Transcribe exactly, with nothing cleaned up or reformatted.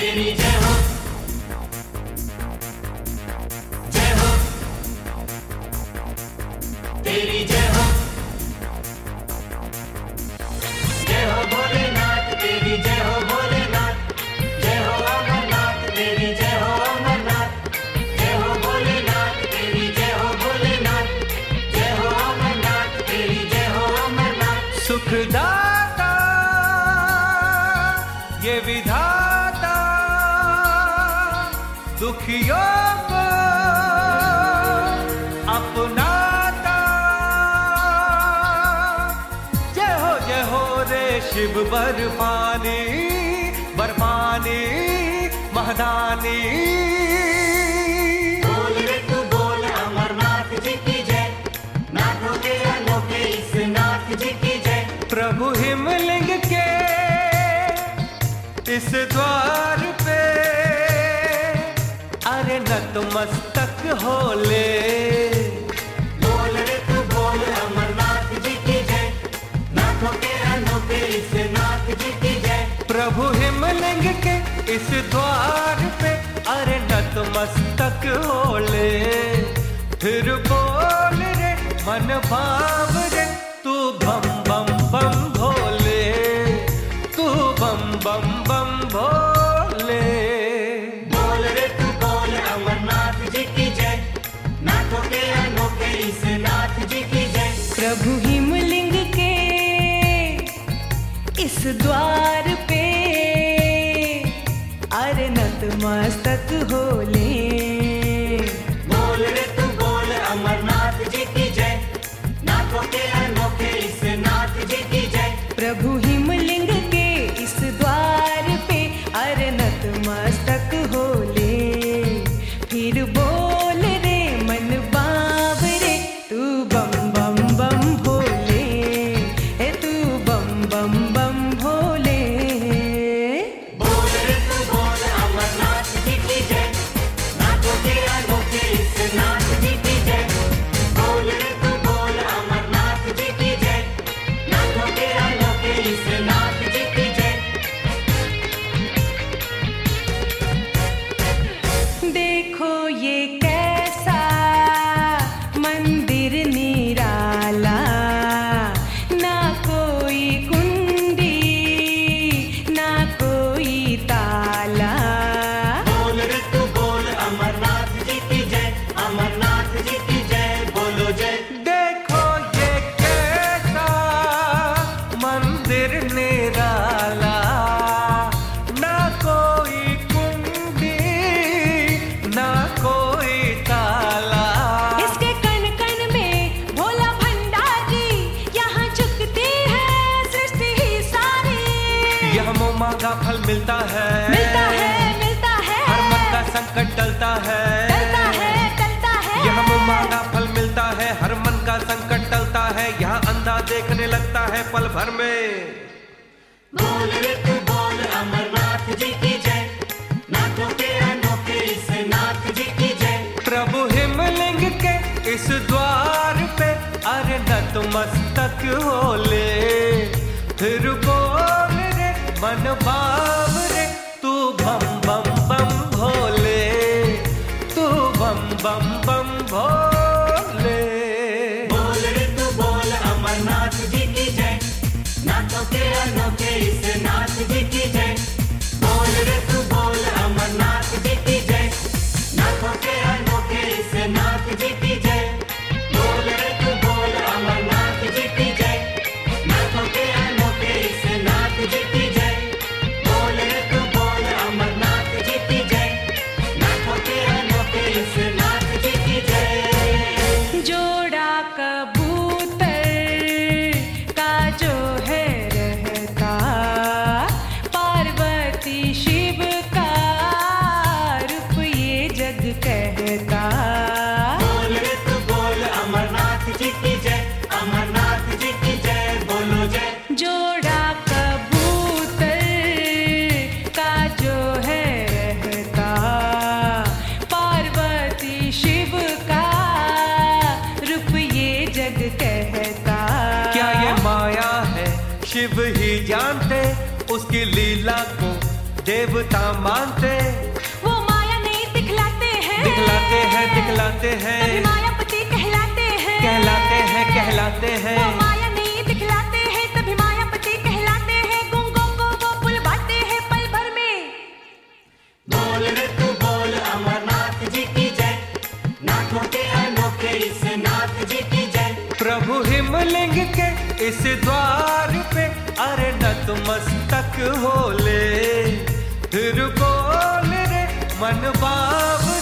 तेरी जय हो, जय हो, तेरी जय हो, जय हो भोलेनाथ, तेरी जय हो भोलेनाथ, जय हो अमरनाथ, तेरी जय हो अमरनाथ, जय हो भोलेनाथ, तेरी जय हो भोलेनाथ, जय हो अमरनाथ, तेरी जय हो अमरनाथ। सुखदाता ये विधाता, दुखियों को अपनाता। जय हो जय हो रे शिव बर्फानी, बर्फानी महदानी। बोल रे तू बोल अमरनाथ जी की जय, नाथों के अनोखे इस नाथ जी की जय। प्रभु हिमलिंग के इस द्वार पे अरे नतमस्तक हो ले। बोल रे तू बोल अमरनाथ जी की जय, नाथों के अनोखे इस नाथ जी की जय। प्रभु हिमलिंग के इस द्वार पे अरे नतमस्तक हो ले। फिर बोल रे मन भाव रे तू बम बम बम भोले, तू बम बम बम भोले। बोल रे तू बोल अमरनाथ जी की जय, नाथों के अनोखे इस नाथ जी की जय। प्रभु हिमलिंग के इस द्वार पे अरे नतमस्तक हो ले। बोल रे तू बोल अमरनाथ जी की जय, नाथों के अनोखे इस नाथ जी की जय। प्रभु हिमलिंग के इस द्वार पे अरे नतमस्तक हो ले। फिर बोल रे मन बाब रे तू बम बम बम भोले, हे तू बम बम बम भोले। बोल रे तू बोल अमरनाथ जी की जय, नाथों के अनोखे इस नाथ जी की जय। बोल रे तू बोल अमरनाथ जी की जय, नाथों के अनोखे इस नाथ जी की जय। देखो ये कैसा मंदिर निराला, ना कोई कुंडी ना कोई ताला। बोल रे तू बोल अमरनाथ जी की जय, अमरनाथ जी की जय, बोलो जय। देखो ये कैसा मंदिर निराला, ना कोई कुंडी ना कोई ताला। इसके कण कण में भोला भंडारी, यहाँ चुकती है सृष्टि ही सारी। यह मुँह मांगा फल मिलता है, मिलता है मिलता है, हर मन का संकट टलता है। टलता है टलता है। यह मुँह मांगा फल मिलता है, हर मन का संकट टलता है। यहाँ अंधा देखने लगता है पल भर में। बोल रे तू बोल अमरनाथ जी की जय, नाथों के अनोखे इस नाथ जी की जय। प्रभु हिमलिंग के इस द्वार पे अरे नतमस्तक हो ले। फिर बोल रे मन भाव रे तू बम बम बम भोले, तू बम बम बम भोले। बोल रे तू बोल अमरनाथ जी की जय, नाथों के अनोखे इस नाथ जी की जय। बोल रे तू बोल अमरनाथ जी की जय, नाथों के अनोखे इस नाथ जी की जय। बोल रे तू बोल अमरनाथ जी की जय, नाथों के अनोखे इस नाथ जी की जय। बोल रे तू बोल अमरनाथ जी की जय, नाथों के अनोखे इस नाथ जी की जय। जोड़ा कबूतर का जो है रहता, पार्वती शिव का रूप ये जग कहता। बोल रे तू बोल अमरनाथ जी की जय, अमरनाथ जी की जय, बोलो जय। जोड़ा कबूतर का जो है रहता, पार्वती शिव का रूप ये जग कहता। क्या ये माया है शिव ही जानते उसकी लीला को, देवता मानते, वो माया नहीं दिखलाते हैं, दिखलाते हैं दिखलाते तभी हैं, मायापति कहलाते हैं, कहलाते हैं कहलाते हैं। वो माया नहीं दिखलाते हैं, तभी मायापति कहलाते हैं। गुंगों को वो बुलवाते हैं पल भर में। बोल रे तू बोल अमरनाथ जी की जय, नाथों के अनोखे इस नाथ जी की जय। प्रभु हिमलिंग के इस द्वार पे अरे नतमस्तक हो ले, फिर बोल रे मन बाबरे।